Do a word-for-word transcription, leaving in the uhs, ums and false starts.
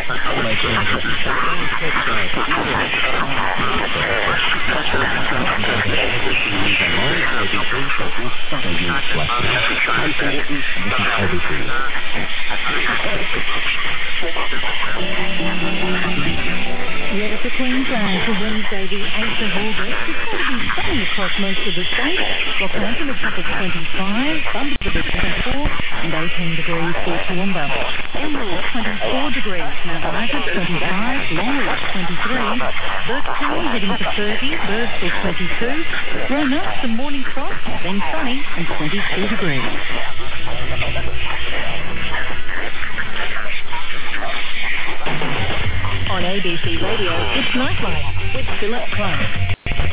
Weather for Queensland for Wednesday the eighth of August. It's going to be sunny across most of the state. Rockhampton a top of twenty-five, Bundaberg twenty-four and eighteen degrees for Toowoomba. Emerald twenty-four degrees, Mount Isa twenty-five, Longreach twenty-three, Burketon heading to thirty, Birdsville twenty-two, Rona some morning frost, then sunny and twenty-two degrees. On A B C Radio, it's Nightlife with Philip Clark.